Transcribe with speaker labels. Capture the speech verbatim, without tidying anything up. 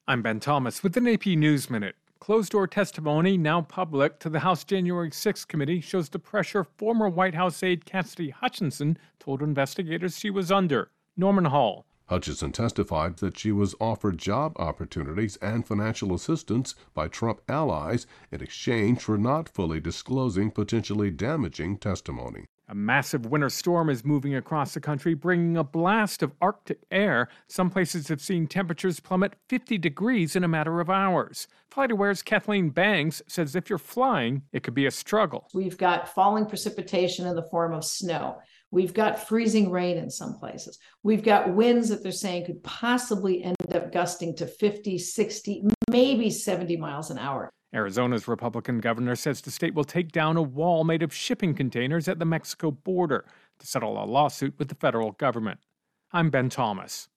Speaker 1: I'm Ben Thomas with an A P News Minute. Closed-door testimony, now public, to the House January sixth committee shows the pressure former White House aide Cassidy Hutchinson told investigators she was under. Norman Hall.
Speaker 2: Hutchinson testified that she was offered job opportunities and financial assistance by Trump allies in exchange for not fully disclosing potentially damaging testimony.
Speaker 1: A massive winter storm is moving across the country, bringing a blast of Arctic air. Some places have seen temperatures plummet fifty degrees in a matter of hours. FlightAware's Kathleen Bangs says if you're flying, it could be a struggle.
Speaker 3: We've got falling precipitation in the form of snow. We've got freezing rain in some places. We've got winds that they're saying could possibly end up gusting to fifty, sixty, maybe seventy miles an hour.
Speaker 1: Arizona's Republican governor says the state will take down a wall made of shipping containers at the Mexico border to settle a lawsuit with the federal government. I'm Ben Thomas.